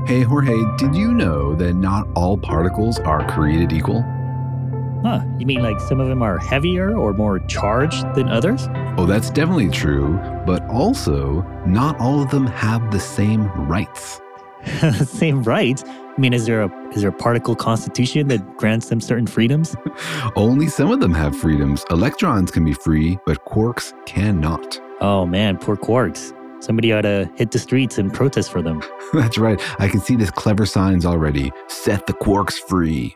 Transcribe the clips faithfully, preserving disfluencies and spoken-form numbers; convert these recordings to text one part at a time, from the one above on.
Hey, Jorge, did you know that not all particles are created equal? Huh, you mean like some of them are heavier or more charged than others? Oh, that's definitely true, but also not all of them have the same rights. Same rights? I mean, is there a is there a particle constitution that grants them certain freedoms? Only some of them have freedoms. Electrons can be free, but quarks cannot. Oh man, poor quarks. Somebody ought to hit the streets and protest for them. That's right. I can see this clever signs already. Set the quarks free.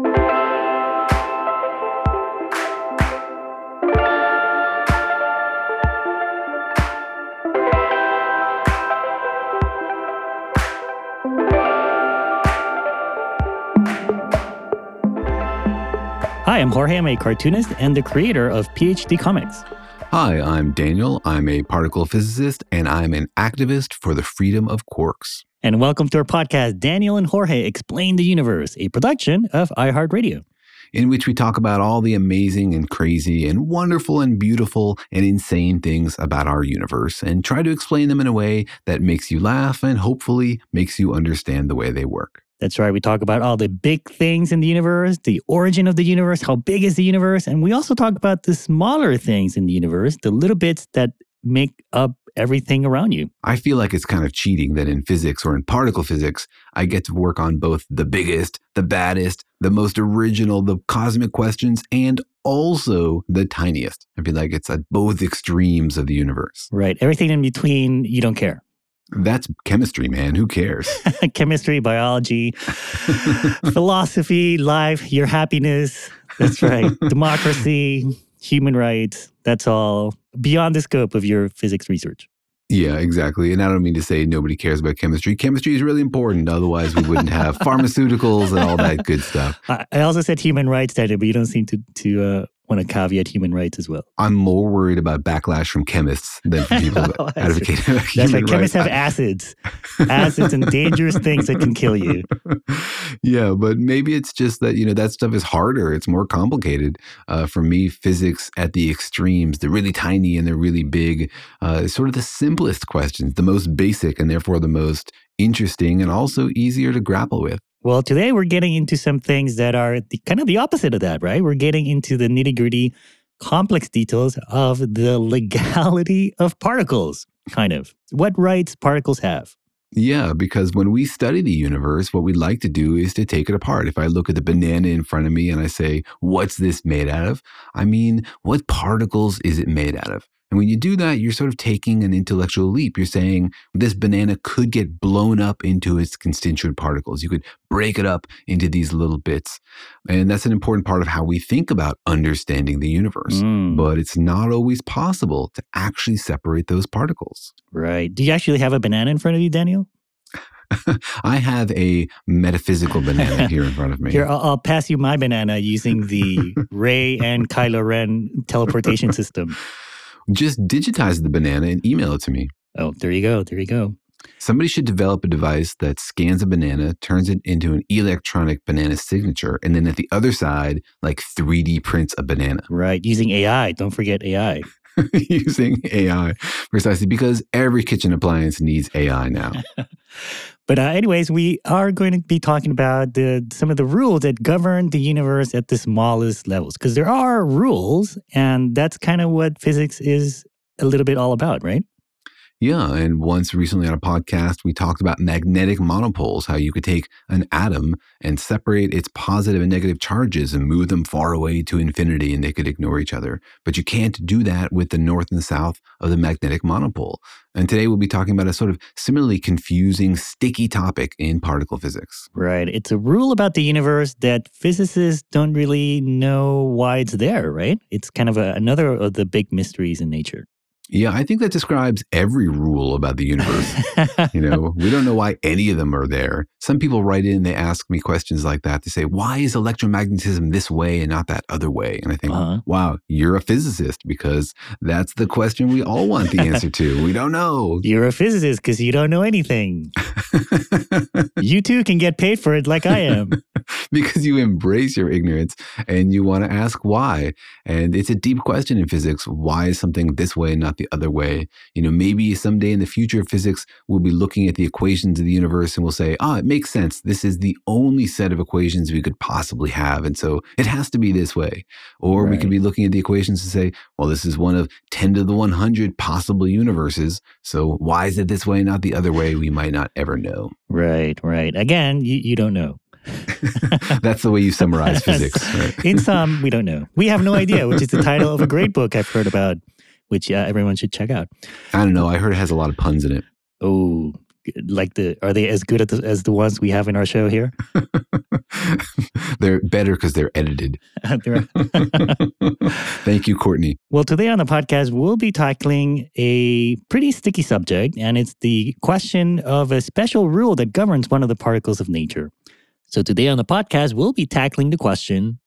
Hi, I'm Jorge. I'm a cartoonist and the creator of PhD Comics. Hi, I'm Daniel. I'm a particle physicist, and I'm an activist for the freedom of quarks. And welcome to our podcast, Daniel and Jorge Explain the Universe, a production of iHeartRadio. In which we talk about all the amazing and crazy and wonderful and beautiful and insane things about our universe and try to explain them in a way that makes you laugh and hopefully makes you understand the way they work. That's right. We talk about all the big things in the universe, the origin of the universe, how big is the universe, and we also talk about the smaller things in the universe, the little bits that make up everything around you. I feel like it's kind of cheating that in physics or in particle physics, I get to work on both the biggest, the baddest, the most original, the cosmic questions, and also the tiniest. I feel like it's at both extremes of the universe. Right. Everything in between, you don't care. That's chemistry, man. Who cares? Chemistry, biology, philosophy, life, your happiness. That's right. Democracy, human rights. That's all beyond the scope of your physics research. Yeah, exactly. And I don't mean to say nobody cares about chemistry. Chemistry is really important. Otherwise, we wouldn't have pharmaceuticals and all that good stuff. I also said human rights, Daniel, but you don't seem to, to uh, want to caveat human rights as well. I'm more worried about backlash from chemists than from people oh, advocating human rights. That's right. Chemists have acids. Acids and dangerous things that can kill you. Yeah, but maybe it's just that, you know, that stuff is harder. It's more complicated. Uh, for me, physics at the extremes, the really tiny and the really big, uh, is sort of the simplest questions, the most basic and therefore the most interesting and also easier to grapple with. Well, today we're getting into some things that are the, kind of the opposite of that, right? We're getting into the nitty-gritty, complex details of the legality of particles, kind of. What rights particles have. Yeah, because when we study the universe, what we like to do is to take it apart. If I look at the banana in front of me and I say, what's this made out of? I mean, what particles is it made out of? And when you do that, you're sort of taking an intellectual leap. You're saying this banana could get blown up into its constituent particles. You could break it up into these little bits. And that's an important part of how we think about understanding the universe. Mm. But it's not always possible to actually separate those particles. Right. Do you actually have a banana in front of you, Daniel? I have a metaphysical banana here in front of me. Here, I'll, I'll pass you my banana using the Rey and Kylo Ren teleportation system. Just digitize the banana and email it to me. Oh, there you go. There you go. Somebody should develop a device that scans a banana, turns it into an electronic banana signature, and then at the other side, like three D prints a banana. Right. Using A I. Don't forget A I. Using A I, precisely, because every kitchen appliance needs A I now. But uh, anyways, we are going to be talking about the, some of the rules that govern the universe at the smallest levels. Because there are rules, and that's kind of what physics is a little bit all about, right? Yeah, and once recently on a podcast, we talked about magnetic monopoles, how you could take an atom and separate its positive and negative charges and move them far away to infinity and they could ignore each other. But you can't do that with the north and south of the magnetic monopole. And today we'll be talking about a sort of similarly confusing, sticky topic in particle physics. Right. It's a rule about the universe that physicists don't really know why it's there, right? It's kind of a, another of the big mysteries in nature. Yeah, I think that describes every rule about the universe. You know, we don't know why any of them are there. Some people write in, they ask me questions like that. They say, why is electromagnetism this way and not that other way? And I think, uh-huh. wow, you're a physicist because that's the question we all want the answer to. We don't know. You're a physicist because you don't know anything. You too can get paid for it like I am. Because you embrace your ignorance and you want to ask why. And it's a deep question in physics. Why is something this way and not the other way? You know, maybe someday in the future of physics, we'll be looking at the equations of the universe and we'll say, ah, oh, it makes sense. This is the only set of equations we could possibly have. And so it has to be this way. Or right. we could be looking at the equations and say, well, this is one of ten to the one hundred possible universes. So why is it this way, not the other way? We might not ever know. Right, right. Again, you, you don't know. That's the way you summarize physics. Right? In sum, we don't know. We have no idea, which is the title of a great book I've heard about, which uh, everyone should check out. I don't know. I heard it has a lot of puns in it. Oh, like the are they as good at the, as the ones we have in our show here? They're better because they're edited. Thank you, Courtney. Well, today on the podcast, we'll be tackling a pretty sticky subject, and it's the question of a special rule that governs one of the particles of nature. So today on the podcast, we'll be tackling the question,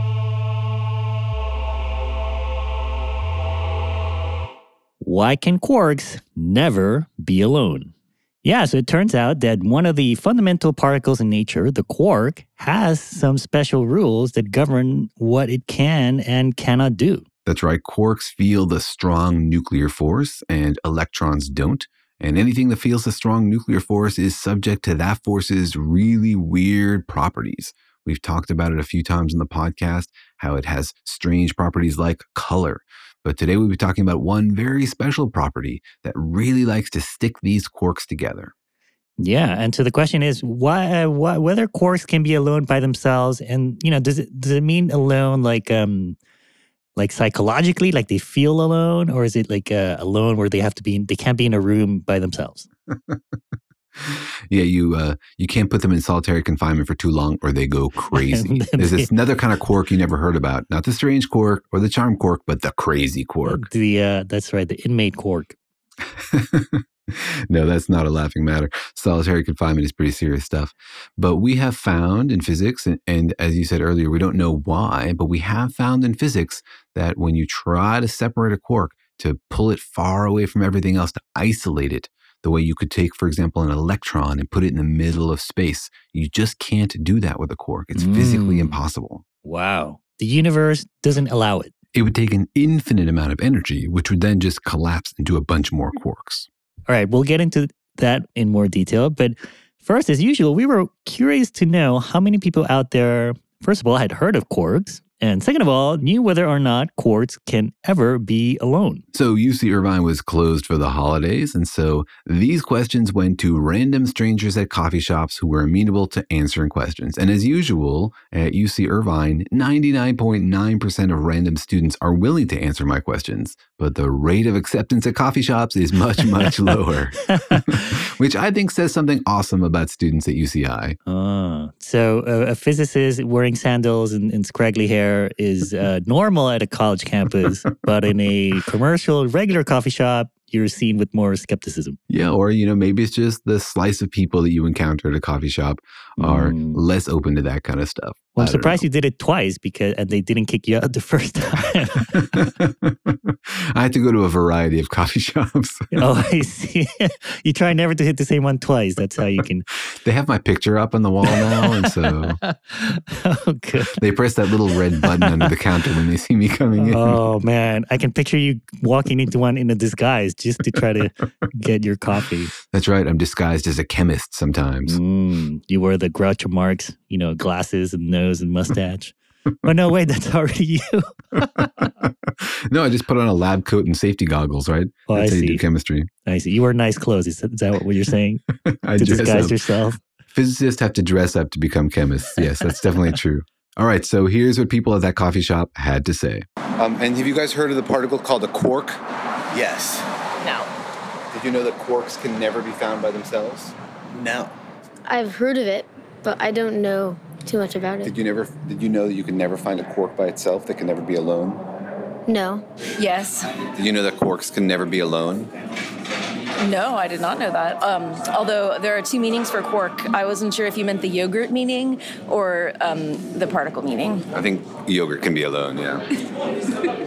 why can quarks never be alone? Yeah, so it turns out that one of the fundamental particles in nature, the quark, has some special rules that govern what it can and cannot do. That's right. Quarks feel the strong nuclear force and electrons don't. And anything that feels a strong nuclear force is subject to that force's really weird properties. We've talked about it a few times in the podcast, how it has strange properties like color. But today we'll be talking about one very special property that really likes to stick these quarks together. Yeah, and so the question is, why, uh, why, whether quarks can be alone by themselves, and you know, does it does it mean alone like um, like psychologically, like they feel alone, or is it like uh, alone where they have to be, they can't be in a room by themselves? Yeah, you uh, you can't put them in solitary confinement for too long or they go crazy. There's this another kind of quark you never heard about. Not the strange quark or the charm quark, but the crazy quark. The uh, That's right, the inmate quark. No, that's not a laughing matter. Solitary confinement is pretty serious stuff. But we have found in physics, and, and as you said earlier, we don't know why, but we have found in physics that when you try to separate a quark, to pull it far away from everything else, to isolate it, the way you could take, for example, an electron and put it in the middle of space. You just can't do that with a quark. It's mm. physically impossible. Wow. The universe doesn't allow it. It would take an infinite amount of energy, which would then just collapse into a bunch more quarks. All right, we'll get into that in more detail. But first, as usual, we were curious to know how many people out there, first of all, had heard of quarks. And second of all, knew whether or not quarks can ever be alone. So U C Irvine was closed for the holidays, and so these questions went to random strangers at coffee shops who were amenable to answering questions. And as usual, at U C Irvine, ninety-nine point nine percent of random students are willing to answer my questions, but the rate of acceptance at coffee shops is much, much lower, which I think says something awesome about students at U C I. Oh, so a, a physicist wearing sandals and, and scraggly hair is uh, normal at a college campus, but in a commercial, regular coffee shop, you're seen with more skepticism. Yeah, or, you know, maybe it's just the slice of people that you encounter at a coffee shop are mm. less open to that kind of stuff. Well, I'm surprised know. you did it twice because and they didn't kick you out the first time. I had to go to a variety of coffee shops. Oh, I see. You try never to hit the same one twice. That's how you can. They have my picture up on the wall now, and so oh, good. They press that little red button under the counter when they see me coming in. Oh, man. I can picture you walking into one in a disguise just to try to get your coffee. That's right. I'm disguised as a chemist sometimes. Mm, you wear the Groucho Marx, you know, glasses and nose and mustache. Oh, no, wait, that's already you. No, I just put on a lab coat and safety goggles, right? Oh, that's I how see. you do chemistry. I see. You wear nice clothes. Is that, is that what you're saying? I to dress disguise up. yourself? Physicists have to dress up to become chemists. Yes, that's definitely true. All right, so here's what people at that coffee shop had to say. Um, and have you guys heard of the particle called a quark? Yes. No. Did you know that quarks can never be found by themselves? No. I've heard of it, but I don't know too much about it. Did you never? Did you know that you can never find a quark by itself? That can never be alone? No. Yes. Did you know that quarks can never be alone? No, I did not know that. Um, although there are two meanings for quark. I wasn't sure if you meant the yogurt meaning or um, the particle meaning. I think yogurt can be alone, yeah.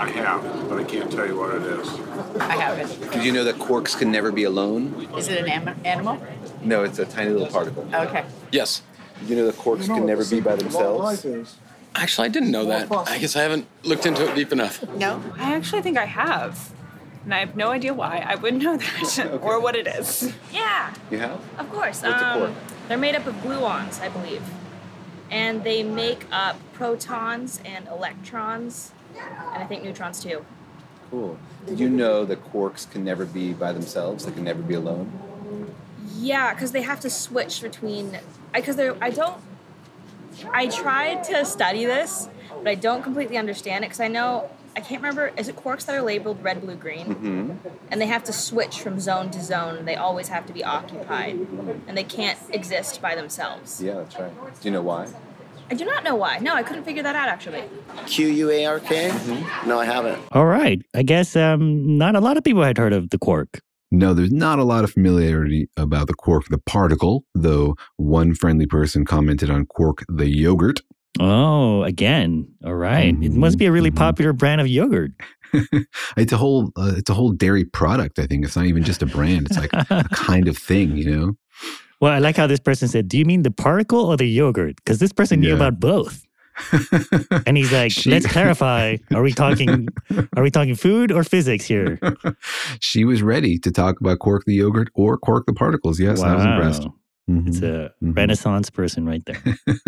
I have, but I can't tell you what it is. I haven't. Did you know that quarks can never be alone? Is it an am- animal? No, it's a tiny little particle. Okay. Yes. Did you know that quarks can never be by themselves? Actually, I didn't know that. I guess I haven't looked into it deep enough. No? I actually think I have. And I have no idea why. I wouldn't know that Okay. or what it is. Yeah, You have? of course. What's a um, quark? They're made up of gluons, I believe. And they make up protons and electrons, and I think neutrons too. Cool. Did you know that quarks can never be by themselves? They can never be alone? Yeah, because they have to switch between. Because they're. I don't. I tried to study this, but I don't completely understand it because I know. I can't remember. Is it quarks that are labeled red, blue, green? Mm-hmm. And they have to switch from zone to zone. They always have to be occupied, and they can't exist by themselves. Yeah, that's right. Do you know why? I do not know why. No, I couldn't figure that out actually. Q U A R K? Mm-hmm. No, I haven't. All right. I guess um, not a lot of people had heard of the quark. No, there's not a lot of familiarity about the quark, the particle, though one friendly person commented on quark, the yogurt. Oh, again. All right. Mhm, It must be a really mhm. popular brand of yogurt. It's a whole, uh, it's a whole dairy product. I think it's not even just a brand. It's like a kind of thing, you know. Well, I like how this person said, do you mean the particle or the yogurt? Because this person knew Yeah. about both. And he's like, She- let's clarify. Are we talking are we talking food or physics here? She was ready to talk about quark the yogurt or quark the particles. Yes, I was impressed. Mhm. It's a Mhm. Renaissance person right there.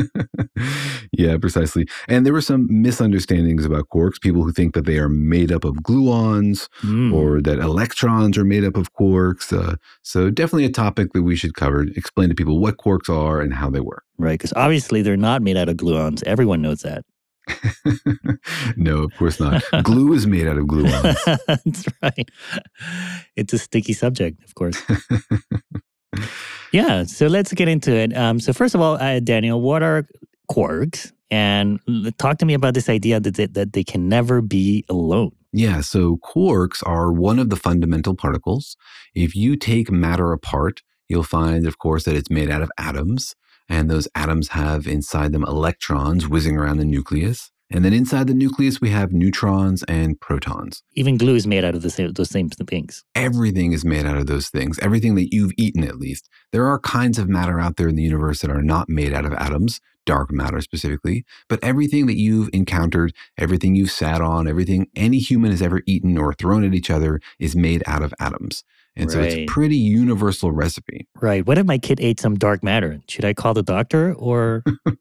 Yeah, precisely. And there were some misunderstandings about quarks. People who think that they are made up of gluons Mm. or that electrons are made up of quarks. Uh, so definitely a topic that we should cover. Explain to people what quarks are and how they work. Right, because obviously they're not made out of gluons. Everyone knows that. No, of course not. Glue is made out of gluons. That's right. It's a sticky subject, of course. Yeah, so let's get into it. Um, so first of all, uh, Daniel, what are quarks? And l- talk to me about this idea that they, that they can never be alone. Yeah, so quarks are one of the fundamental particles. If you take matter apart, you'll find, of course, that it's made out of atoms. And those atoms have inside them electrons whizzing around the nucleus. And then inside the nucleus, we have neutrons and protons. Even glue is made out of the same, those same things. Everything is made out of those things, everything that you've eaten at least. There are kinds of matter out there in the universe that are not made out of atoms, dark matter specifically, but everything that you've encountered, everything you've sat on, everything any human has ever eaten or thrown at each other is made out of atoms. And so it's a Right. pretty universal recipe. Right. What if my kid ate some dark matter? Should I call the doctor or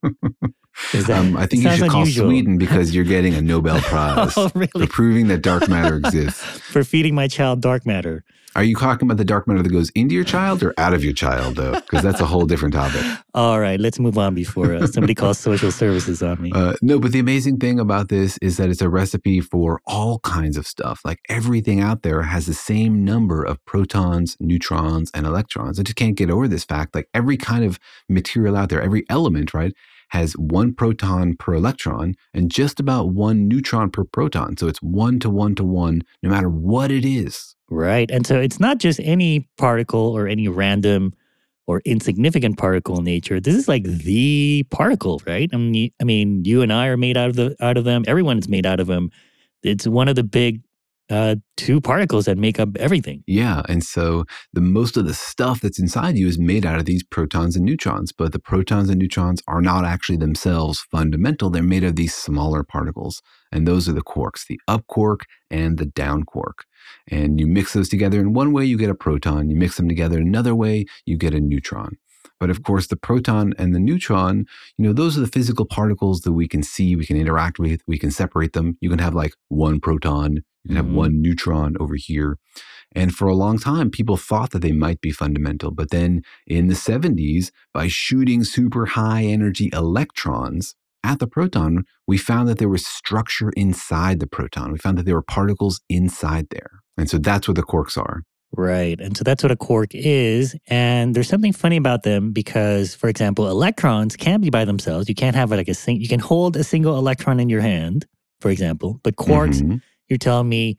is that, Um, I think you sounds should call unusual. Sweden because you're getting a Nobel Prize Oh, for really? proving that dark matter exists. For feeding my child dark matter. Are you talking about the dark matter that goes into your child or out of your child, though? Because that's a whole different topic. All right, let's move on before uh, somebody calls social services on me. Uh, no, but the amazing thing about this is that it's a recipe for all kinds of stuff. Like everything out there has the same number of protons, neutrons, and electrons. I just can't get over this fact. Like every kind of material out there, every element, right, has one proton per electron and just about one neutron per proton. So it's one to one to one, no matter what it is. Right. And so it's not just any particle or any random or insignificant particle in nature. This is like the particle, right? I mean, you, I mean, you and I are made out of the out of them. Everyone is made out of them. It's one of the big uh, two particles that make up everything. Yeah, and so the most of the stuff that's inside you is made out of these protons and neutrons, but the protons and neutrons are not actually themselves fundamental. They're made of these smaller particles, and those are the quarks, the up quark and the down quark. And you mix those together in one way, you get a proton. You mix them together in another way, you get a neutron. But of course, the proton and the neutron, you know, those are the physical particles that we can see, we can interact with, we can separate them. You can have like one proton, you can have Mhm. one neutron over here. And for a long time, people thought that they might be fundamental. But then in the seventies, by shooting super high energy electrons at the proton, we found that there was structure inside the proton. We found that there were particles inside there. And so that's what the quarks are. Right. And so that's what a quark is. And there's something funny about them because, for example, electrons can't be by themselves. You can't have like a sing- you can hold a single electron in your hand, for example. But quarks, Mhm. you're telling me,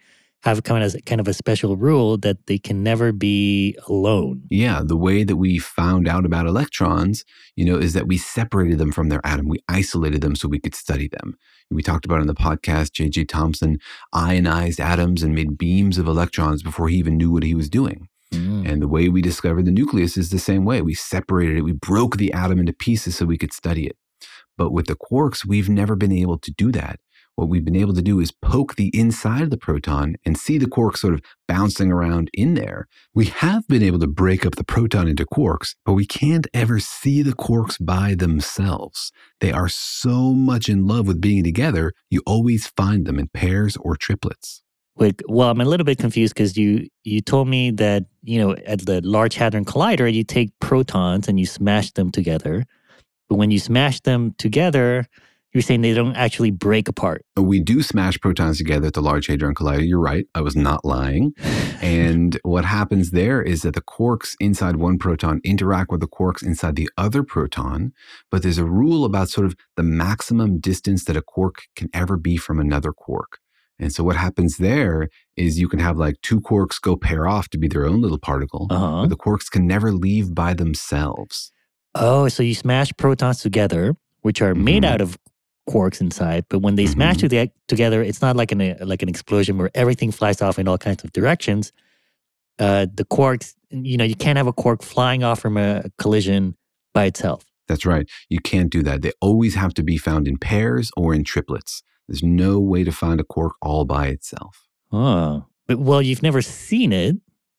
have kind of, kind of a special rule that they can never be alone. Yeah, the way that we found out about electrons, you know, is that we separated them from their atom. We isolated them so we could study them. We talked about in the podcast, J J Thomson ionized atoms and made beams of electrons before he even knew what he was doing. Mm. And the way we discovered the nucleus is the same way. We separated it. We broke the atom into pieces so we could study it. But with the quarks, we've never been able to do that. What we've been able to do is poke the inside of the proton and see the quarks sort of bouncing around in there. We have been able to break up the proton into quarks, but we can't ever see the quarks by themselves. They are so much in love with being together, you always find them in pairs or triplets. Wait, well, I'm a little bit confused because you, you told me that, you know, at the Large Hadron Collider, you take protons and you smash them together. But when you smash them together, you're saying they don't actually break apart. We do smash protons together at the Large Hadron Collider. You're right. I was not lying. And what happens there is that the quarks inside one proton interact with the quarks inside the other proton. But there's a rule about sort of the maximum distance that a quark can ever be from another quark. And so what happens there is you can have like two quarks go pair off to be their own little particle. Uh-huh. But the quarks can never leave by themselves. Oh, so you smash protons together, which are made mm-hmm. out of quarks inside, but when they mm-hmm. smash to together, it's not like an like an explosion where everything flies off in all kinds of directions. Uh, the quarks, you know, you can't have a quark flying off from a collision by itself. That's right. You can't do that. They always have to be found in pairs or in triplets. There's no way to find a quark all by itself. Oh, but well, you've never seen it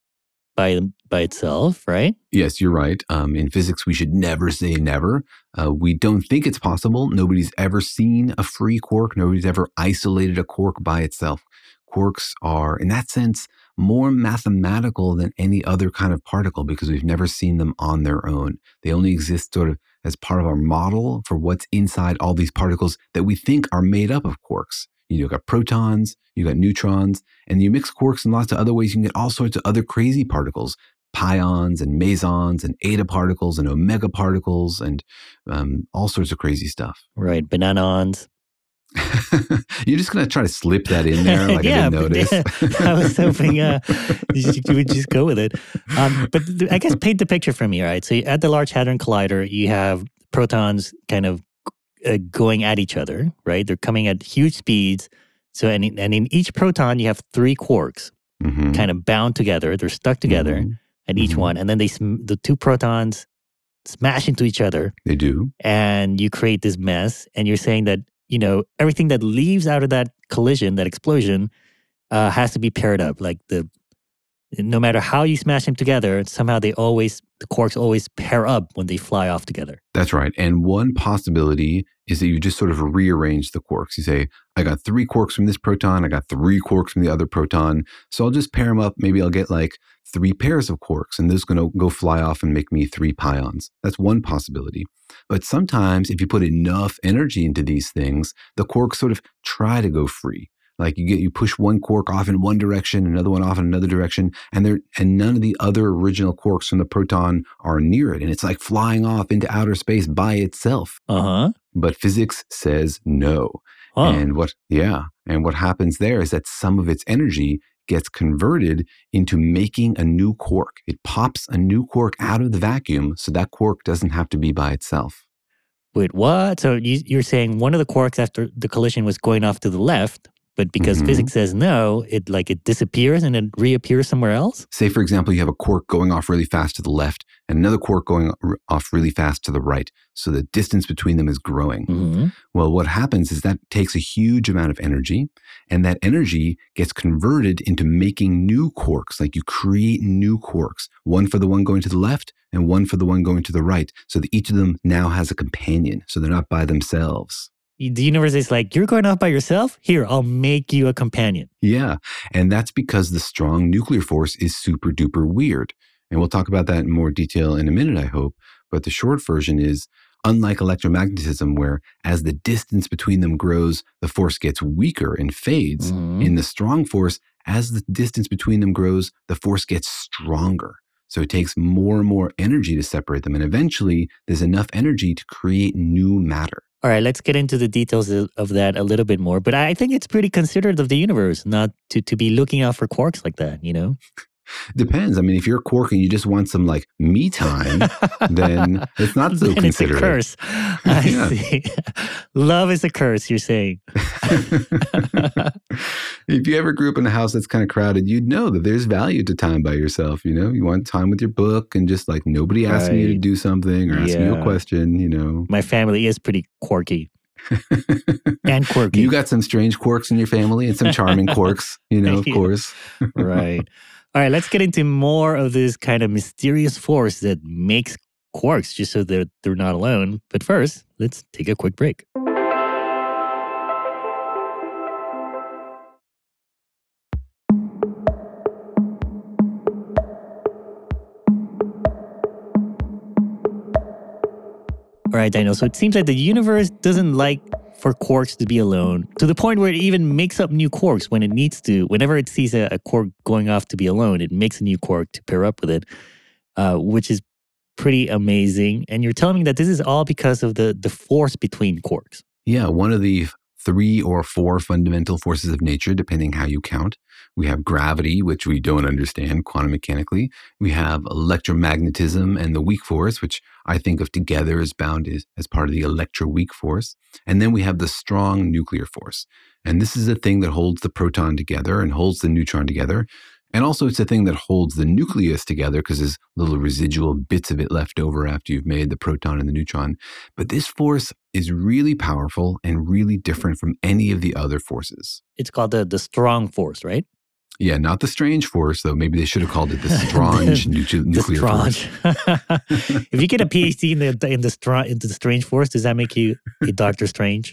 by by itself, right? Yes, you're right. Um, in physics, we should never say never. Uh, we don't think it's possible. Nobody's ever seen a free quark. Nobody's ever isolated a quark by itself. Quarks are, in that sense, more mathematical than any other kind of particle because we've never seen them on their own. They only exist sort of as part of our model for what's inside all these particles that we think are made up of quarks. You got protons, you got neutrons, and you mix quarks in lots of other ways. You can get all sorts of other crazy particles, pions and mesons and eta particles and omega particles and um, all sorts of crazy stuff. Right, bananons. You're just going to try to slip that in there like yeah, I didn't notice. But, uh, I was hoping uh, you, you would just go with it. Um, but th- I guess paint the picture for me, right? So at the Large Hadron Collider, you have protons kind of uh, going at each other, right? They're coming at huge speeds. So and in, and in each proton, you have three quarks mm-hmm. kind of bound together. They're stuck together mm-hmm. at each mm-hmm. one. And then they sm- the two protons smash into each other. They do. And you create this mess. And you're saying that, you know, everything that leaves out of that collision, that explosion, uh, has to be paired up. Like the, no matter how you smash them together, somehow they always, the quarks always pair up when they fly off together. That's right. And one possibility is that you just sort of rearrange the quarks. You say, I got three quarks from this proton, I got three quarks from the other proton, so I'll just pair them up. Maybe I'll get like three pairs of quarks, and this is going to go fly off and make me three pions. That's one possibility. But sometimes if you put enough energy into these things, the quarks sort of try to go free. Like you get, you push one quark off in one direction, another one off in another direction, and there, and none of the other original quarks from the proton are near it. And it's like flying off into outer space by itself. Uh-huh. But physics says no. Huh. And what, yeah. And what happens there is that some of its energy gets converted into making a new quark. It pops a new quark out of the vacuum, so that quark doesn't have to be by itself. Wait, what? So you, you're saying one of the quarks after the collision was going off to the left, but because mm-hmm. physics says no, it like it disappears and it reappears somewhere else? Say, for example, you have a quark going off really fast to the left and another quark going off really fast to the right. So the distance between them is growing. Mm-hmm. Well, what happens is that takes a huge amount of energy, and that energy gets converted into making new quarks. Like you create new quarks, one for the one going to the left and one for the one going to the right, so that each of them now has a companion, so they're not by themselves. The universe is like, you're going off by yourself? Here, I'll make you a companion. Yeah, and that's because the strong nuclear force is super duper weird. And we'll talk about that in more detail in a minute, I hope. But the short version is, unlike electromagnetism, where as the distance between them grows, the force gets weaker and fades, mm-hmm. in the strong force, as the distance between them grows, the force gets stronger. So it takes more and more energy to separate them. And eventually, there's enough energy to create new matter. All right, let's get into the details of of that a little bit more. But I think it's pretty considerate of the universe not to, to be looking out for quarks like that, you know? Depends. I mean, if you're a quark and you just want some like me time, then it's not so Then it's a considerate. curse. I Yeah. see. Love is a curse, you're saying. If you ever grew up in a house that's kind of crowded, you'd know that there's value to time by yourself. You know, you want time with your book and just like nobody asking you to Right. do something or asking you a Yeah. question, you know. My family is pretty quirky and quirky. You got some strange quirks in your family and some charming quirks, you know, of Yeah. course. Right. All right, let's get into more of this kind of mysterious force that makes quarks just so that they're not alone. But first, let's take a quick break. All right, Daniel. So it seems like the universe doesn't like for quarks to be alone to the point where it even makes up new quarks when it needs to. Whenever it sees a, a quark going off to be alone, it makes a new quark to pair up with it, uh, which is pretty amazing. And you're telling me that this is all because of the, the force between quarks. Yeah, one of the three or four fundamental forces of nature, depending how you count. We have gravity, which we don't understand quantum mechanically. We have electromagnetism and the weak force, which I think of together as bound as, as part of the electroweak force. And then we have the strong nuclear force. And this is the thing that holds the proton together and holds the neutron together. And also it's the thing that holds the nucleus together because there's little residual bits of it left over after you've made the proton and the neutron. But this force is really powerful and really different from any of the other forces. It's called the, the strong force, right? Yeah, not the strange force, though. Maybe they should have called it the strange nu- The nuclear force. strange. If you get a PhD in the in the strong into the strange force, does that make you a Doctor Strange?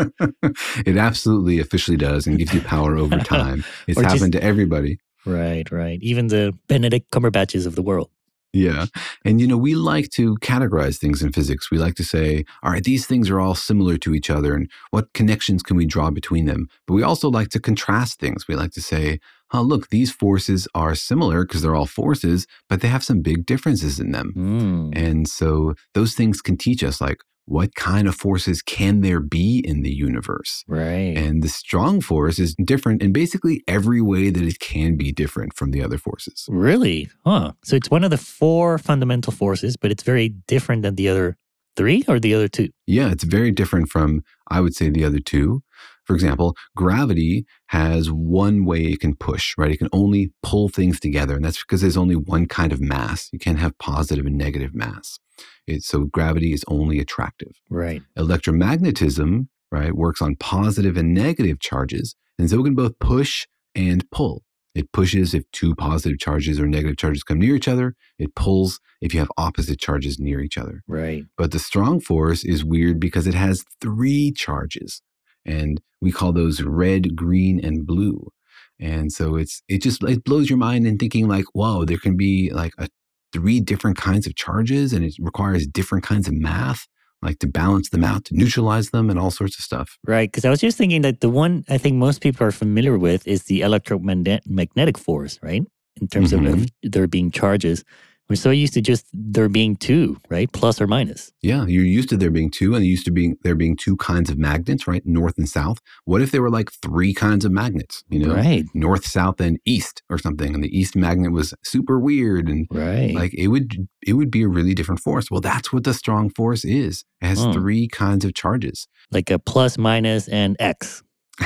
It absolutely officially does and gives you power over time. It's Or just- happened to everybody. Right, right. Even the Benedict Cumberbatches of the world. Yeah. And, you know, we like to categorize things in physics. We like to say, all right, these things are all similar to each other and what connections can we draw between them? But we also like to contrast things. We like to say, oh, look, these forces are similar because they're all forces, but they have some big differences in them. Mm. And so those things can teach us, like, what kind of forces can there be in the universe? Right. And the strong force is different in basically every way that it can be different from the other forces. Really? Huh. So it's one of the four fundamental forces, but it's very different than the other three or the other two? Yeah, it's very different from, I would say, the other two. For example, gravity has one way it can push, right? It can only pull things together, and that's because there's only one kind of mass. You can't have positive and negative mass. It, so gravity is only attractive. Right. Electromagnetism, right, works on positive and negative charges, and so it can both push and pull. It pushes if two positive charges or negative charges come near each other. It pulls if you have opposite charges near each other. Right. But the strong force is weird because it has three charges, and we call those red, green, and blue. And so it's it just it blows your mind in thinking like, whoa, there can be like a three different kinds of charges, and it requires different kinds of math, like to balance them out, to neutralize them, and all sorts of stuff. Right. Because I was just thinking that the one I think most people are familiar with is the electromagnetic force, right? In terms Mhm. of, of there being charges. We're so used to just there being two, right? Plus or minus. Yeah, you're used to there being two, and used to being there being two kinds of magnets, right? North and south. What if there were like three kinds of magnets, you know? Right. North, south, and east or something. And the east magnet was super weird, and Right. like it would it would be a really different force. Well, that's what the strong force is. It has Hmm. three kinds of charges. Like a plus, minus, and X.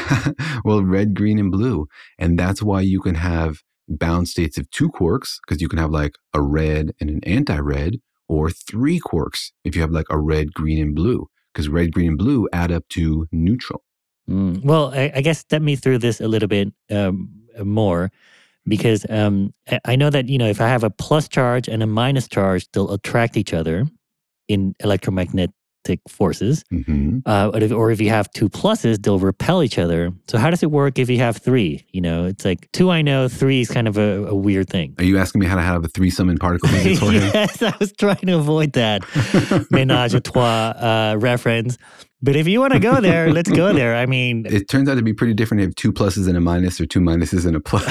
Well, red, green, and blue. And that's why you can have bound states of two quarks, because you can have like a red and an anti-red, or three quarks if you have like a red, green, and blue, because red, green, and blue add up to neutral. Mm. Well, I, I guess step me through this a little bit um, more, because um, I- I know that, you know, if I have a plus charge and a minus charge, they'll attract each other in electromagnetic forces. hmm Uh, or, if, or if you have two pluses, they'll repel each other. So how does it work if you have three? You know, it's like two I know, three is kind of a, a weird thing. Are you asking me how to have a threesome in particle physics? Jorge? Yes, I was trying to avoid that ménage à trois uh, reference. But if you want to go there, let's go there. I mean, It turns out to be pretty different. You have two pluses and a minus, or two minuses and a plus.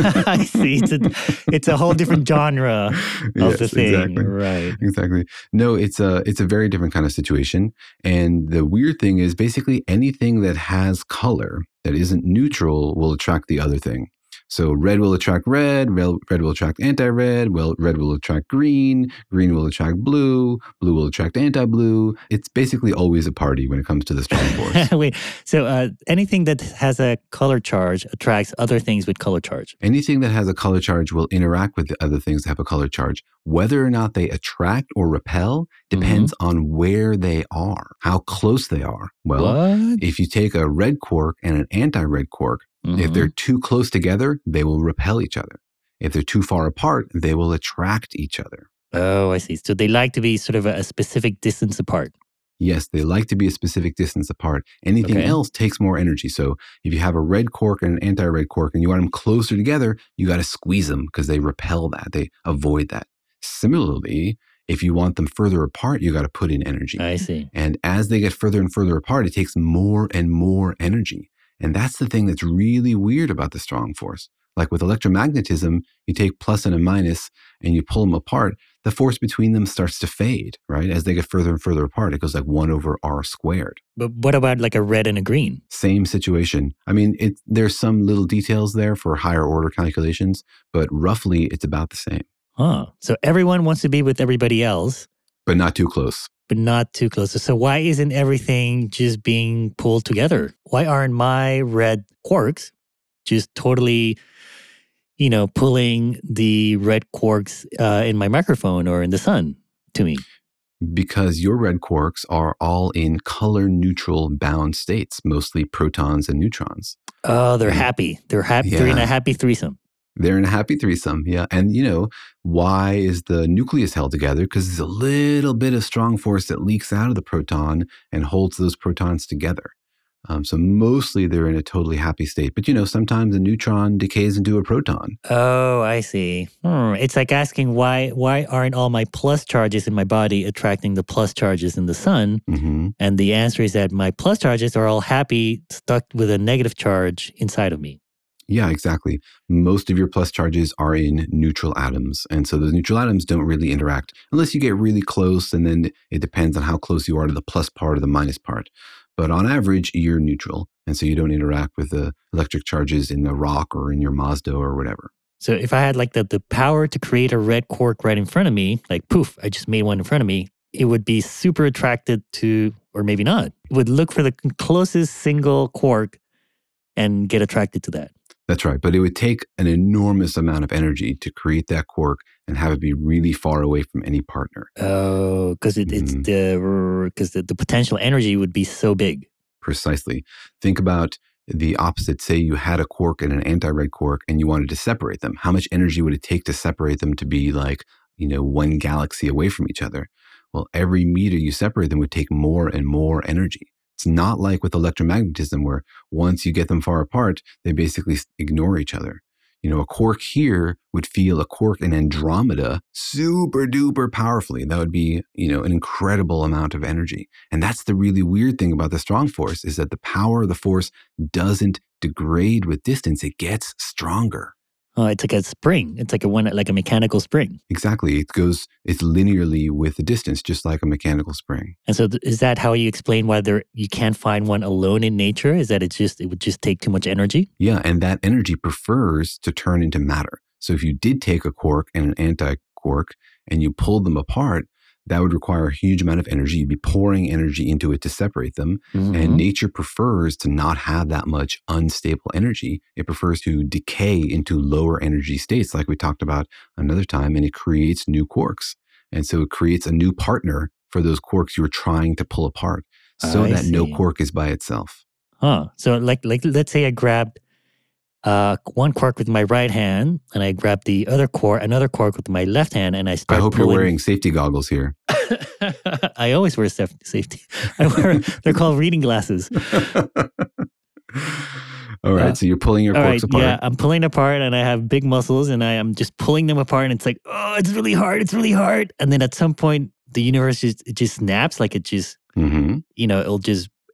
I see. It's a, it's a whole different genre of Yes, the thing. exactly. Right. Exactly. No, it's a it's a very different kind of situation. And the weird thing is, basically anything that has color that isn't neutral will attract the other thing. So red will attract red, red, red will attract anti-red, well, red will attract green, green will attract blue, blue will attract anti-blue. It's basically always a party when it comes to the strong force. Wait. So uh, anything that has a color charge attracts other things with color charge. Anything that has a color charge will interact with the other things that have a color charge. Whether or not they attract or repel depends mm-hmm. on where they are, how close they are. Well, what? If you take a red quark and an anti-red quark, mm-hmm. if they're too close together, they will repel each other. If they're too far apart, they will attract each other. Oh, I see. So they like to be sort of a, a specific distance apart. Yes, they like to be a specific distance apart. Anything Okay. else takes more energy. So if you have a red quark and an anti-red quark and you want them closer together, you got to squeeze them because they repel that. They avoid that. Similarly, if you want them further apart, you got to put in energy. I see. And as they get further and further apart, it takes more and more energy. And that's the thing that's really weird about the strong force. Like with electromagnetism, you take plus and a minus and you pull them apart, the force between them starts to fade, right? As they get further and further apart, it goes like one over R squared. But what about like a red and a green? Same situation. I mean, it, there's some little details there for higher order calculations, but roughly it's about the same. Huh. So everyone wants to be with everybody else, But not too close. but not too close. So why isn't everything just being pulled together? Why aren't my red quarks just totally, you know, pulling the red quarks uh, in my microphone or in the sun to me? Because your red quarks are all in color neutral bound states, mostly protons and neutrons. Oh, they're happy. They're happy. They're in a Yeah. happy threesome. They're in a happy threesome, yeah. And, you know, why is the nucleus held together? Because there's a little bit of strong force that leaks out of the proton and holds those protons together. Um, so mostly they're in a totally happy state. But, you know, sometimes a neutron decays into a proton. Oh, I see. Hmm. It's like asking why why aren't all my plus charges in my body attracting the plus charges in the sun? Mm-hmm. And the answer is that my plus charges are all happy, stuck with a negative charge inside of me. Yeah, exactly. Most of your plus charges are in neutral atoms. And so those neutral atoms don't really interact unless you get really close. And then it depends on how close you are to the plus part or the minus part. But on average, you're neutral. And so you don't interact with the electric charges in the rock or in your Mazda or whatever. So if I had like the, the power to create a red quark right in front of me, like poof, I just made one in front of me, it would be super attracted to, or maybe not, it would look for the closest single quark and get attracted to that. That's right. But it would take an enormous amount of energy to create that quark and have it be really far away from any partner. Oh, because it, it's Mhm. the because the, the potential energy would be so big. Precisely. Think about the opposite. Say you had a quark and an anti-red quark and you wanted to separate them. How much energy would it take to separate them to be like, you know, one galaxy away from each other? Well, every meter you separate them would take more and more energy. It's not like with electromagnetism where once you get them far apart, they basically s- ignore each other. You know, a quark here would feel a quark in Andromeda super duper powerfully. That would be, you know, an incredible amount of energy. And that's the really weird thing about the strong force is that the power of the force doesn't degrade with distance. It gets stronger. Oh, it's like a spring. It's like a one like a mechanical spring. Exactly. It goes, it's linearly with the distance, just like a mechanical spring. And so th- is that how you explain why there you can't find one alone in nature? Is that it just it would just take too much energy? Yeah. And that energy prefers to turn into matter. So if you did take a quark and an anti-quark and you pulled them apart, that would require a huge amount of energy. You'd be pouring energy into it to separate them. Mhm. And nature prefers to not have that much unstable energy. It prefers to decay into lower energy states, like we talked about another time, and it creates new quarks. And so it creates a new partner for those quarks you're trying to pull apart so I that no see. quark is by itself. Huh. So like like let's say I grabbed uh, one quark with my right hand, and I grabbed the other quark, another quark with my left hand, and I I start hope you're pulling. wearing safety goggles here. I always wear saf- safety. I wear. They're called reading glasses. All right. Uh, So you're pulling your All quarks right, apart. yeah, I'm pulling apart, and I have big muscles, and I am just pulling them apart, and it's like, oh, it's really hard, it's really hard, and then at some point, the universe just it just snaps, like it just, Mm-hmm. you know, it'll just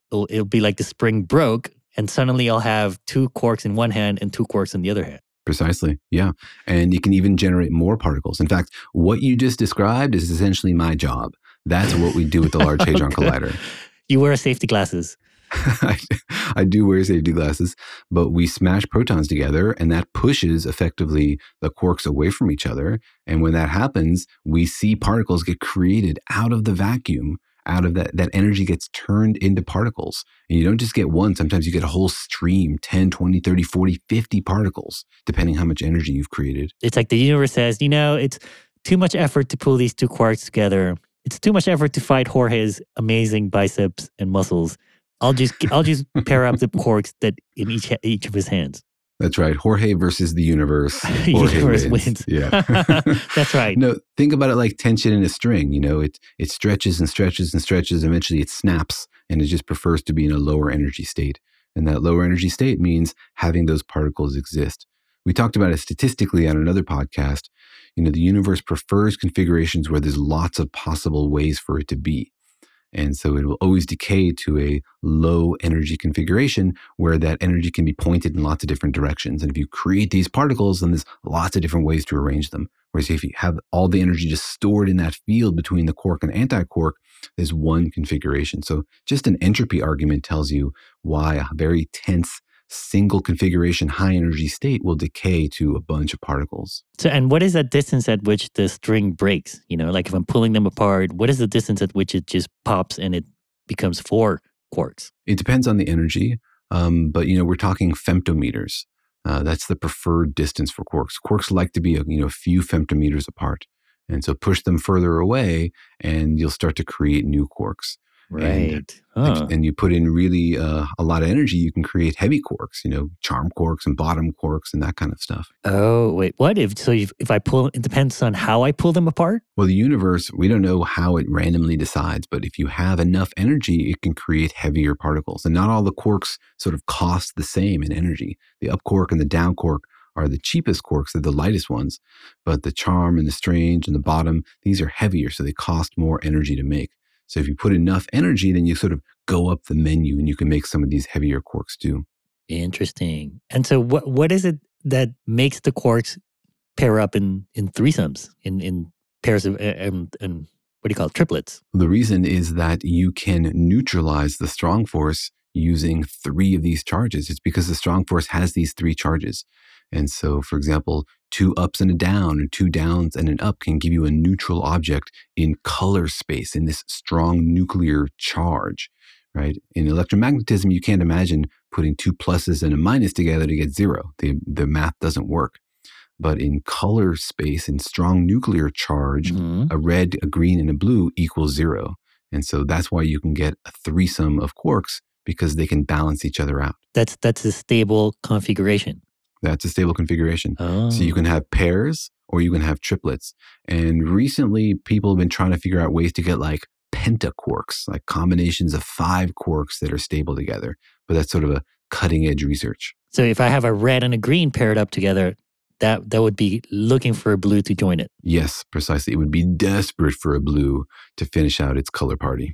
it'll, it'll be like the spring broke, and suddenly I'll have two quarks in one hand and two quarks in the other hand. Precisely. Yeah. And it can even generate more particles. In fact, what you just described is essentially my job. That's what we do with the Large Hadron Collider. You wear safety glasses. I, I do wear safety glasses, but we smash protons together, and that pushes effectively the quarks away from each other. And when that happens, we see particles get created out of the vacuum. Out of that, that energy gets turned into particles. And you don't just get one. Sometimes you get a whole stream, ten, twenty, thirty, forty, fifty particles, depending how much energy you've created. It's like the universe says, you know, it's too much effort to pull these two quarks together. It's too much effort to fight Jorge's amazing biceps and muscles. I'll just I'll just pair up the quarks that in each each of his hands. That's right. Jorge versus the universe. Jorge universe wins. wins. Yeah. That's right. No, think about it like tension in a string. You know, it it stretches and stretches and stretches. Eventually it snaps, and it just prefers to be in a lower energy state. And that lower energy state means having those particles exist. We talked about it statistically on another podcast. You know, the universe prefers configurations where there's lots of possible ways for it to be. And so it will always decay to a low energy configuration where that energy can be pointed in lots of different directions. And if you create these particles, then there's lots of different ways to arrange them. Whereas if you have all the energy just stored in that field between the quark and anti-quark, there's one configuration. So just an entropy argument tells you why a very tense single configuration high energy state will decay to a bunch of particles. So, and what is that distance at which the string breaks? You know, like if I'm pulling them apart, what is the distance at which it just pops and it becomes four quarks? It depends on the energy, um, but, you know, we're talking femtometers. Uh, that's the preferred distance for quarks. Quarks like to be, a, you know, a few femtometers apart. And so push them further away and you'll start to create new quarks. Right. And, huh. and you put in really uh, a lot of energy, you can create heavy quarks, you know, charm quarks and bottom quarks and that kind of stuff. Oh, wait, what? If So if, if I pull, it depends on how I pull them apart? Well, the universe, we don't know how it randomly decides, but if you have enough energy, it can create heavier particles. And not all the quarks sort of cost the same in energy. The up quark and the down quark are the cheapest quarks, they're the lightest ones, but the charm and the strange and the bottom, these are heavier, so they cost more energy to make. So if you put enough energy, then you sort of go up the menu and you can make some of these heavier quarks too. Interesting. And so what what is it that makes the quarks pair up in, in threesomes, in, in pairs of, and, and what do you call it, triplets? The reason is that you can neutralize the strong force using three of these charges. It's because the strong force has these three charges. And so, for example, two ups and a down, or two downs and an up can give you a neutral object in color space, in this strong nuclear charge, right? In electromagnetism, you can't imagine putting two pluses and a minus together to get zero. The, the math doesn't work. But in color space, in strong nuclear charge, mm-hmm. a red, a green, and a blue equals zero. And so that's why you can get a threesome of quarks, because they can balance each other out. That's that's a stable configuration. That's a stable configuration. Oh. So you can have pairs or you can have triplets. And recently, people have been trying to figure out ways to get like pentaquarks, like combinations of five quarks that are stable together. But that's sort of a cutting edge research. So if I have a red and a green paired up together, that that would be looking for a blue to join it. Yes, precisely. It would be desperate for a blue to finish out its color party.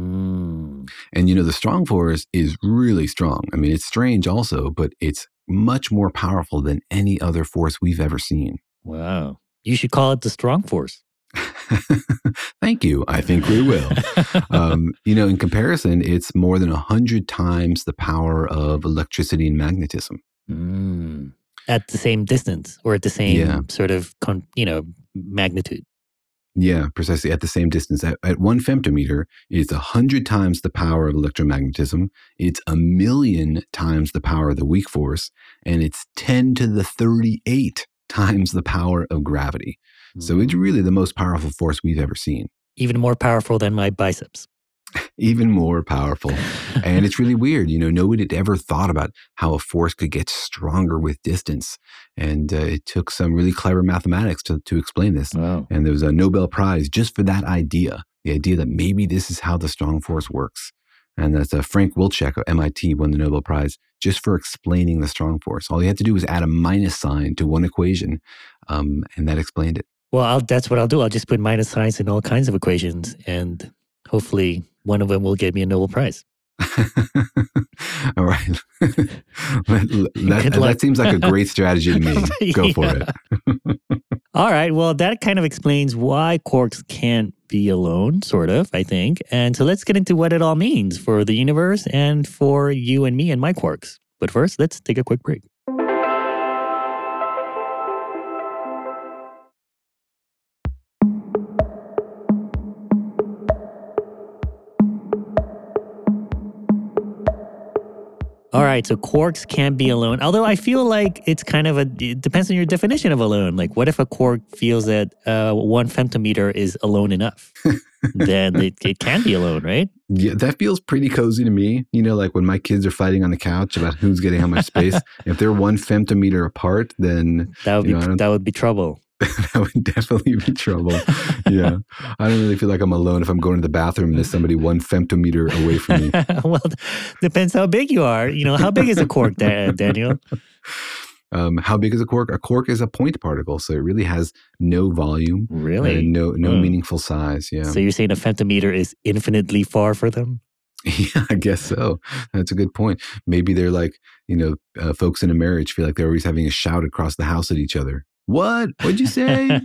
Mm. And you know, the strong force is really strong. I mean, it's strange also, but it's much more powerful than any other force we've ever seen. Wow. You should call it the strong force. Thank you. I think we will. um, you know, in comparison, it's more than one hundred times the power of electricity and magnetism. Mm. At the same distance or at the same yeah. sort of, con- you know, magnitude. Yeah, precisely. At the same distance. At, at one femtometer, it's one hundred times the power of electromagnetism. It's a million times the power of the weak force. And it's ten to the thirty-eight times the power of gravity. Mm. So it's really the most powerful force we've ever seen. Even more powerful than my biceps. Even more powerful. And it's really weird. You know, nobody had ever thought about how a force could get stronger with distance. And uh, it took some really clever mathematics to, to explain this. Wow. And there was a Nobel Prize just for that idea, the idea that maybe this is how the strong force works. And that's uh, Frank Wilczek of M I T won the Nobel Prize just for explaining the strong force. All he had to do was add a minus sign to one equation, um, and that explained it. Well, I'll, that's what I'll do. I'll just put minus signs in all kinds of equations, and hopefully one of them will get me a Nobel Prize. All right. that, that, that seems like a great strategy to me. Go for Yeah. it. All right. Well, that kind of explains why quarks can't be alone, sort of, I think. And so let's get into what it all means for the universe and for you and me and my quarks. But first, let's take a quick break. All right, so quarks can't be alone. Although I feel like it's kind of a, it depends on your definition of alone. Like, what if a quark feels that uh, one femtometer is alone enough? Then it, it can be alone, right? Yeah, that feels pretty cozy to me. You know, like when my kids are fighting on the couch about who's getting how much space. If they're one femtometer apart, then That would you be know, I don't- that would be trouble. that would definitely be trouble. Yeah. I don't really feel like I'm alone if I'm going to the bathroom and there's somebody one femtometer away from me. Well, depends how big you are. You know, how big is a quark, Da- Daniel? Um, how big is a quark? A quark is a point particle, so it really has no volume. Really? And no no Hmm. meaningful size. Yeah. So you're saying a femtometer is infinitely far for them? Yeah, I guess so. That's a good point. Maybe they're like, you know, uh, folks in a marriage feel like they're always having a shout across the house at each other. What? What'd you say?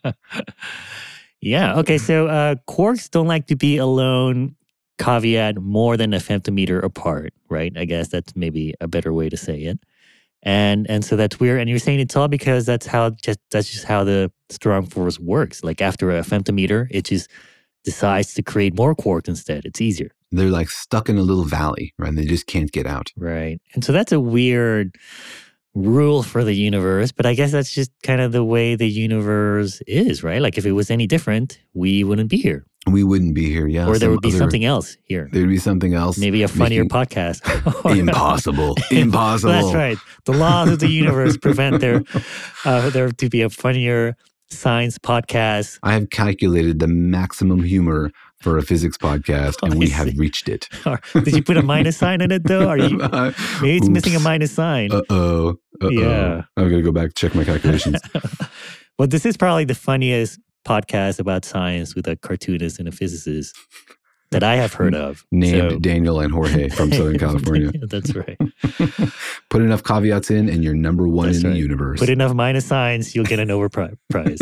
Yeah. Okay. So uh, quarks don't like to be alone, caveat, more than a femtometer apart, right? I guess that's maybe a better way to say it. And and so that's weird. And you're saying it's all because that's how just that's just how the strong force works. Like after a femtometer, it just decides to create more quarks instead. It's easier. They're like stuck in a little valley, right? And they just can't get out. Right. And so that's a weird rule for the universe, but I guess that's just kind of the way the universe is, right? Like if it was any different, we wouldn't be here. We wouldn't be here, yeah. Or there Some would be other- something else here. There'd be something else. Maybe a funnier making- podcast. Or- Impossible. Impossible. That's right. The laws of the universe prevent there, uh, there to be a funnier science podcast. I have calculated the maximum humor for a physics podcast, and I we see. have reached it. Or, did you put a minus sign in it though? Are you, Uh, maybe it's missing a oops. minus sign. Uh-oh. Uh-oh. Yeah. I'm going to go back check my calculations. Well, this is probably the funniest podcast about science with a cartoonist and a physicist that I have heard of. Named So- Daniel and Jorge from Southern California. That's right. Put enough caveats in, and you're number one That's in the right. universe. Put enough minus signs, you'll get an overprize prize.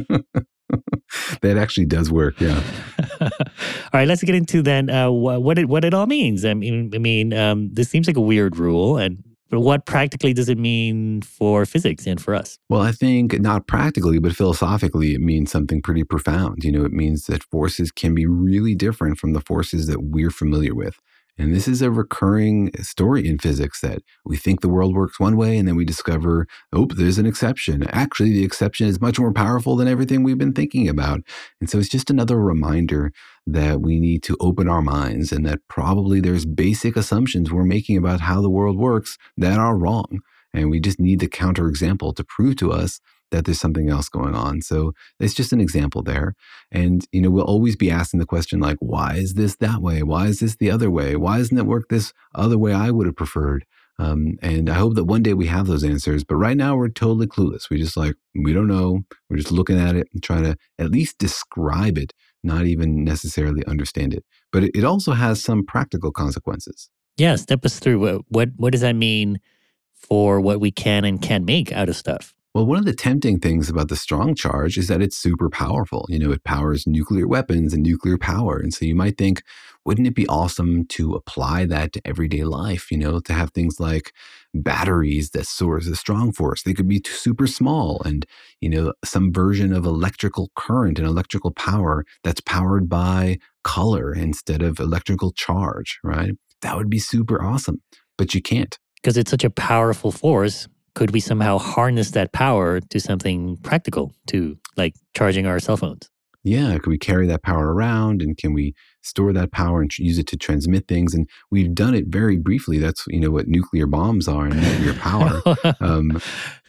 That actually does work, yeah. All right, let's get into then uh, what what it what it all means. I mean, I mean, um, this seems like a weird rule, and but what practically does it mean for physics and for us? Well, I think not practically, but philosophically, it means something pretty profound. You know, it means that forces can be really different from the forces that we're familiar with. And this is a recurring story in physics that we think the world works one way, and then we discover, oh, there's an exception. Actually, the exception is much more powerful than everything we've been thinking about. And so it's just another reminder that we need to open our minds, and that probably there's basic assumptions we're making about how the world works that are wrong. And we just need the counterexample to prove to us that there's something else going on. So it's just an example there. And, you know, we'll always be asking the question like, why is this that way? Why is this the other way? Why doesn't it work this other way I would have preferred? Um, and I hope that one day we have those answers. But right now we're totally clueless. We just like, we don't know. We're just looking at it and trying to at least describe it, not even necessarily understand it. But it, it also has some practical consequences. Yeah, step us through. What what what does that mean for what we can and can't make out of stuff? Well, one of the tempting things about the strong charge is that it's super powerful. You know, it powers nuclear weapons and nuclear power. And so you might think, wouldn't it be awesome to apply that to everyday life, you know, to have things like batteries that source a strong force? They could be t- super small and, you know, some version of electrical current and electrical power that's powered by color instead of electrical charge, right? That would be super awesome, but you can't. Because it's such a powerful force, could we somehow harness that power to something practical, to like charging our cell phones? Yeah, can we carry that power around, and can we store that power and tr- use it to transmit things? And we've done it very briefly. That's, you know, what nuclear bombs are and nuclear power. um,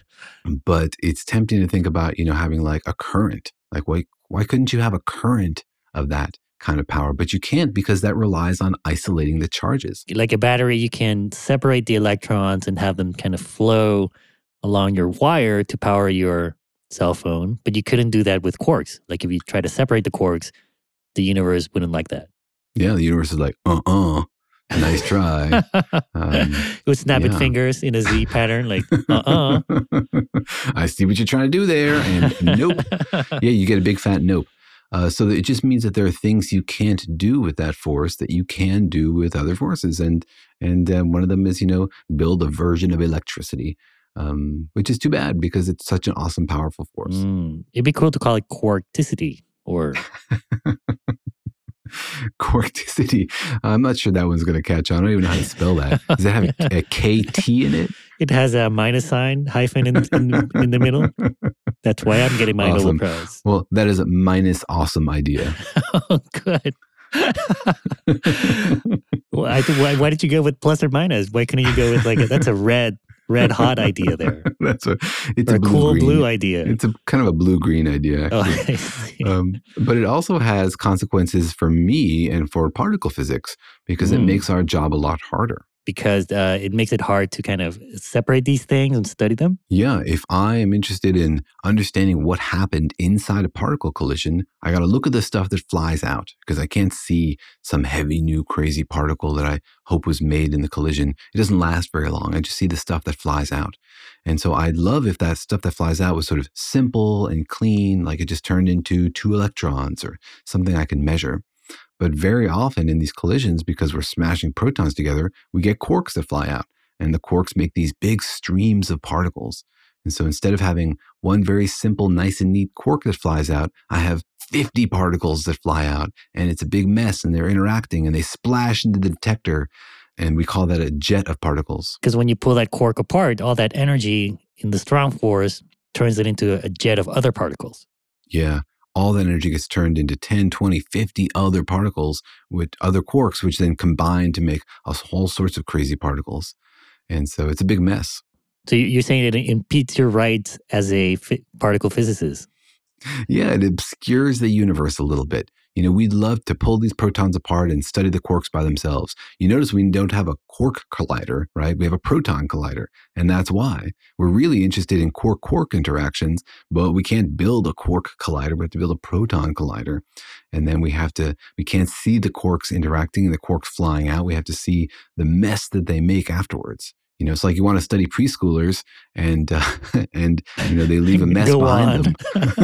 but it's tempting to think about, you know, having like a current. Like, why, why couldn't you have a current of that kind of power? But you can't, because that relies on isolating the charges. Like a battery, you can separate the electrons and have them kind of flow along your wire to power your cell phone, but you couldn't do that with quarks. Like if you try to separate the quarks, the universe wouldn't like that. Yeah, the universe is like, uh-uh, Nice try. Um, With snapping yeah. fingers in a Z pattern, like, uh-uh. I see what you're trying to do there. And nope. Yeah, you get a big fat nope. Uh, so it just means that there are things you can't do with that force that you can do with other forces. And and uh, one of them is, you know, build a version of electricity, um, which is too bad because it's such an awesome, powerful force. Mm. It'd be cool to call it quarkticity or... Quarkticity. I'm not sure that one's going to catch on. I don't even know how to spell that. Does it have a, a K T in it? It has a minus sign, hyphen in, in, in the middle. That's why I'm getting my Awesome. Nobel Prize. Well, that is a minus awesome idea. Oh, good. well, I th- why, why did you go with plus or minus? Why couldn't you go with like a, that's a red, red hot idea there? That's a it's or a, a blue cool green. blue idea. It's a kind of a blue green idea. Oh, Actually. I see. um, but it also has consequences for me and for particle physics because it Mm. makes our job a lot harder. Because uh, it makes it hard to kind of separate these things and study them. Yeah, if I am interested in understanding what happened inside a particle collision, I got to look at the stuff that flies out because I can't see some heavy, new, crazy particle that I hope was made in the collision. It doesn't last very long. I just see the stuff that flies out. And so I'd love if that stuff that flies out was sort of simple and clean, like it just turned into two electrons or something I can measure. But very often in these collisions, because we're smashing protons together, we get quarks that fly out. And the quarks make these big streams of particles. And so instead of having one very simple, nice and neat quark that flies out, I have fifty particles that fly out. And it's a big mess and they're interacting and they splash into the detector. And we call that a jet of particles. Because when you pull that quark apart, all that energy in the strong force turns it into a jet of other particles. Yeah. All that energy gets turned into ten, twenty, fifty other particles with other quarks, which then combine to make a whole sorts of crazy particles. And so it's a big mess. So you're saying it impedes your rights as a fi- particle physicist? Yeah, it obscures the universe a little bit. You know, we'd love to pull these protons apart and study the quarks by themselves. You notice we don't have a quark collider, right? We have a proton collider. And that's why we're really interested in quark-quark interactions, but we can't build a quark collider. We have to build a proton collider. And then we have to, we can't see the quarks interacting and the quarks flying out. We have to see the mess that they make afterwards. You know, it's like you want to study preschoolers and, uh, and you know, they leave a mess Go behind on.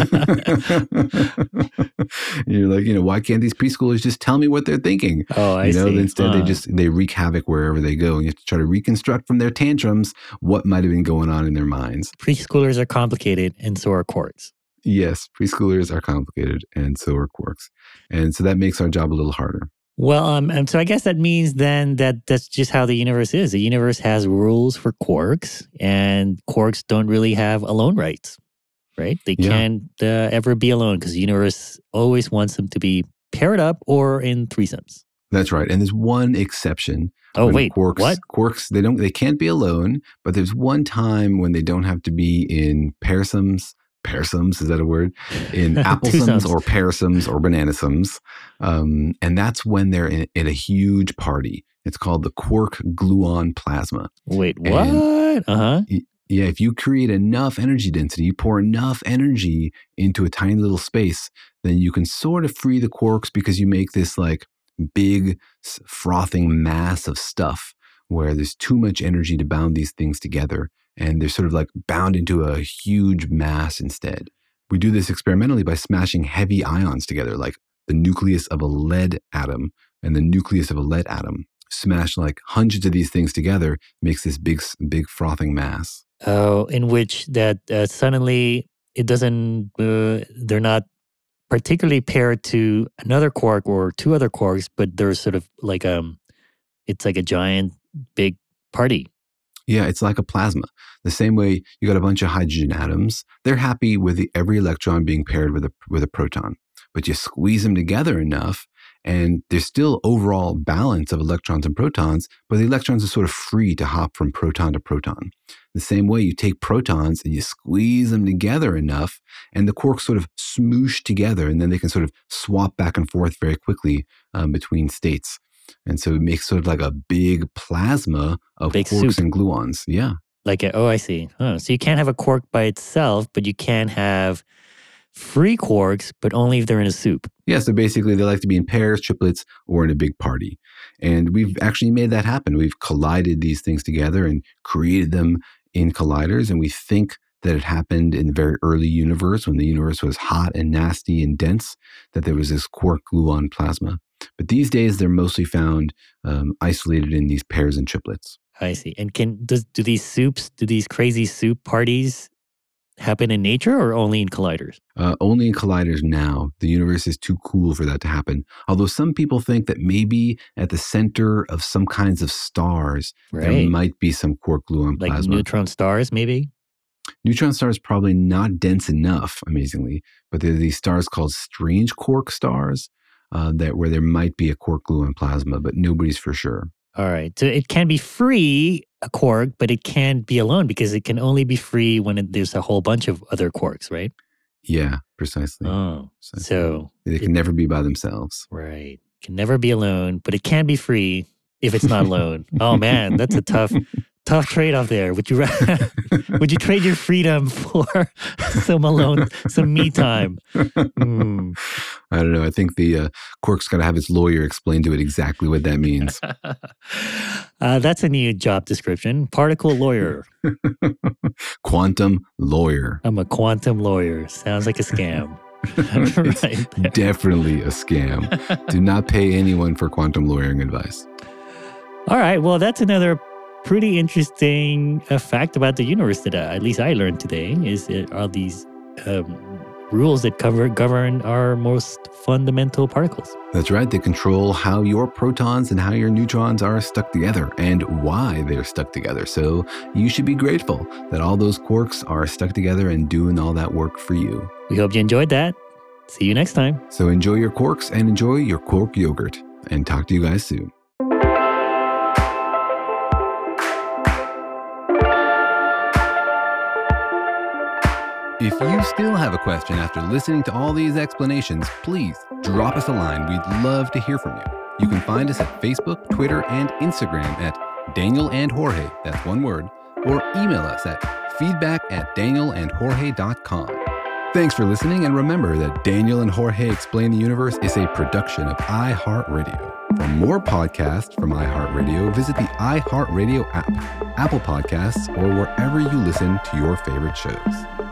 them. You're like, you know, why can't these preschoolers just tell me what they're thinking? Oh, I you know, see. instead they Uh. just, they wreak havoc wherever they go. And you have to try to reconstruct from their tantrums what might have been going on in their minds. Preschoolers are complicated and so are quarks. Yes, preschoolers are complicated and so are quarks. And so that makes our job a little harder. Well, um, and so I guess that means then that that's just how the universe is. The universe has rules for quarks, and quarks don't really have alone rights, right? They Yeah. can't uh, ever be alone because the universe always wants them to be paired up or in threesomes. That's right. And there's one exception. Oh, when wait, quarks, what? Quarks, they don't, they can't be alone, but there's one time when they don't have to be in pairsomes. Pairsomes, is that a word? In applesomes Twosomes. or pairsomes or banasomes. Um, and that's when they're in, in a huge party. It's called the quark-gluon plasma. Wait, And- what? Uh-huh. Yeah, if you create enough energy density, you pour enough energy into a tiny little space, then you can sort of free the quarks because you make this like big s- frothing mass of stuff where there's too much energy to bound these things together. And they're sort of like bound into a huge mass instead. We do this experimentally by smashing heavy ions together, like the nucleus of a lead atom and the nucleus of a lead atom. Smash like hundreds of these things together makes this big, big frothing mass. Oh, in which that uh, suddenly it doesn't, uh, they're not particularly paired to another quark or two other quarks, but they're sort of like, um, it's like a giant big party. Yeah, it's like a plasma. The same way you got a bunch of hydrogen atoms, they're happy with the, every electron being paired with a with a proton. But you squeeze them together enough, and there's still overall balance of electrons and protons, but the electrons are sort of free to hop from proton to proton. The same way you take protons and you squeeze them together enough, and the quarks sort of smoosh together, and then they can sort of swap back and forth very quickly um, between states. And so it makes sort of like a big plasma of Big quarks soup. and gluons. Yeah. Like, a, oh, I see. Oh, so you can't have a quark by itself, but you can have free quarks, but only if they're in a soup. Yeah, so basically they like to be in pairs, triplets, or in a big party. And we've actually made that happen. We've collided these things together and created them in colliders. And we think that it happened in the very early universe when the universe was hot and nasty and dense, that there was this quark-gluon plasma. But these days, they're mostly found um, isolated in these pairs and triplets. I see. And can does do these soups, do these crazy soup parties happen in nature or only in colliders? Uh, only in colliders now. The universe is too cool for that to happen. Although some people think that maybe at the center of some kinds of stars, Right. there might be some quark-gluon Like plasma. neutron stars, maybe? Neutron stars probably not dense enough, amazingly, but there are these stars called strange quark stars uh, that where there might be a quark-gluon plasma, but nobody's for sure. All right. So it can be free, a quark, but it can't be alone because it can only be free when it, there's a whole bunch of other quarks, right? Yeah, precisely. Oh, Precisely. so They can it- never be by themselves. right. Can never be alone, but it can be free if it's not alone. Oh man, that's a tough, tough trade-off there. Would you ra- would you trade your freedom for some alone, some me time? Hmm. I don't know. I think the uh, quark's got to have its lawyer explain to it exactly what that means. uh, that's a new job description. Particle lawyer. Quantum lawyer. I'm a quantum lawyer. Sounds like a scam. It's Right there. definitely a scam. Do not pay anyone for quantum lawyering advice. All right. Well, that's another pretty interesting uh, fact about the universe that uh, at least I learned today is it are these um, rules that cover govern our most fundamental particles. That's right. They control how your protons and how your neutrons are stuck together and why they're stuck together. So you should be grateful that all those quarks are stuck together and doing all that work for you. We hope you enjoyed that. See you next time. So enjoy your quarks and enjoy your quark yogurt. And talk to you guys soon. If you still have a question after listening to all these explanations, please drop us a line. We'd love to hear from you. You can find us at Facebook, Twitter, and Instagram at Daniel and Jorge, that's one word, or email us at feedback at daniel and jorge dot com. Thanks for listening, and remember that Daniel and Jorge Explain the Universe is a production of iHeartRadio. For more podcasts from iHeartRadio, visit the iHeartRadio app, Apple Podcasts, or wherever you listen to your favorite shows.